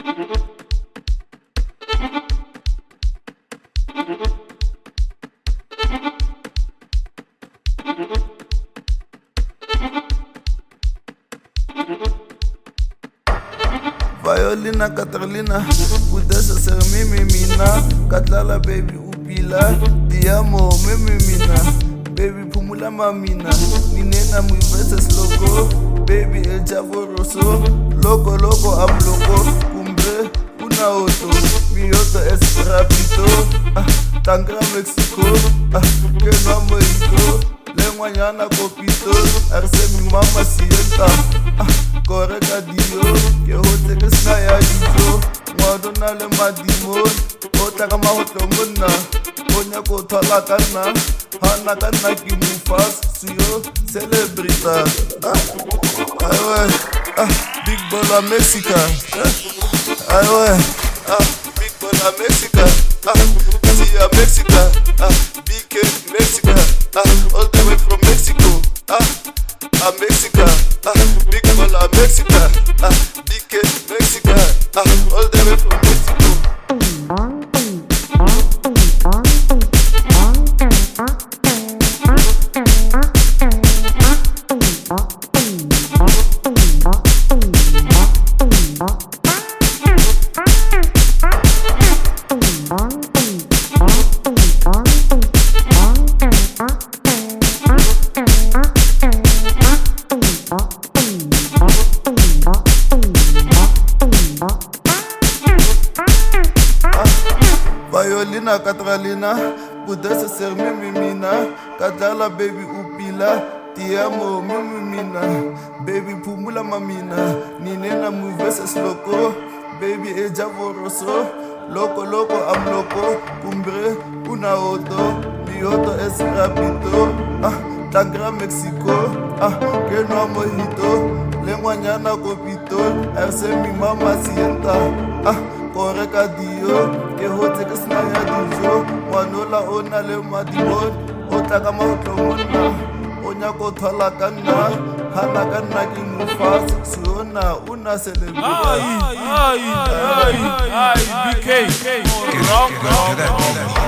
Violina, Catalina, kudesa ser mimi mina. Katlala baby upila, ti amo mimi mina. Baby pumula mamina, ninena muiveses loco. Baby el chavo rosso, loco loco am loco. Cumbre una auto, mi auto es rápido. Tangra Mexico, que no amo hijo. Lengua ñana copito, arce mi mama sienta. Corre cadio, que hote que snaya dijo. Madonna le madimon, ota kama hoto muna. Onya ko thala kana, hana kana ki mufas, suyo celebrita. Aywe, big bola Mexica. Aywe, big bola Mexica. Tia Mexica, BK Mexica. All the way from Mexico. Mexica, big bola Mexica. BK Mexica. All the way from Mexico. Violina, Catalina, kudesa ser mimi mina. Katlala baby upila, ti amo mimi mina. Baby pumula mamina, ninena muiveses loco. Baby el chavo rosso, loco loco am loco. Cumbre una auto, mi auto es rápido. Tangra Mexico, que no amo hito. Lengua ñana copito, arce mi mama sienta. Corre cadio, que hote que snaya dijo. Manola ona le madimon, ota kama hotomona. Onya ko thala kana, hana kana ki mufas, siona una celebrity. BK, wrong.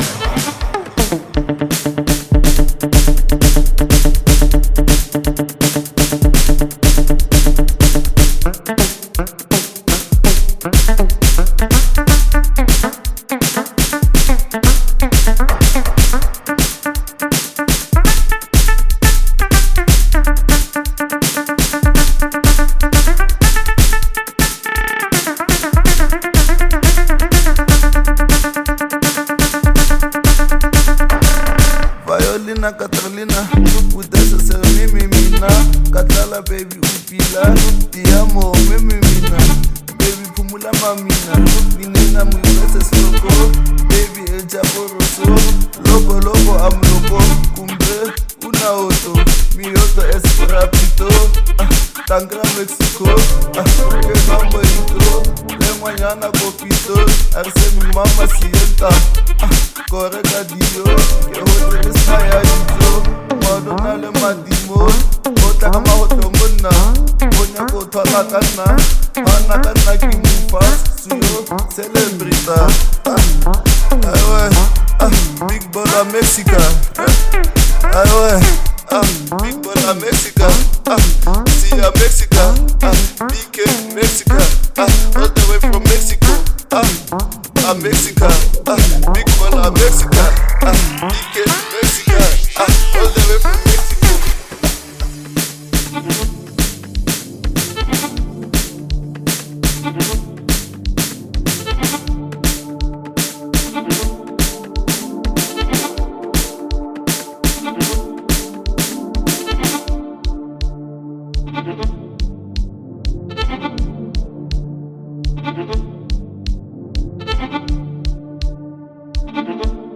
Violina, Catalina, kudesa ser mimi mina. Katlala baby upila, ti amo mimi mina. Baby pumula mamina, ninena muiveses loco. Baby el chavo rosso, loco loco am loco. Cumbre una auto, mi auto es rápido. Tangra Mexico, que no amo hito. Lengua ñana copito, arce mi mama sienta. Corre cadio, que hote que snaya dijo. Madonna le madimon, ota kama hotomona. Onya ko thala kana, hana kana ki mufas, suyo celebrita. Aywe, big bola Mexica. Aywe, big bola Mexica. Tia Mexica, BK Mexica. All the way from Mexico. Mexica, big bola Mexica. BK Mexica. All the way from Mexico. Thank you.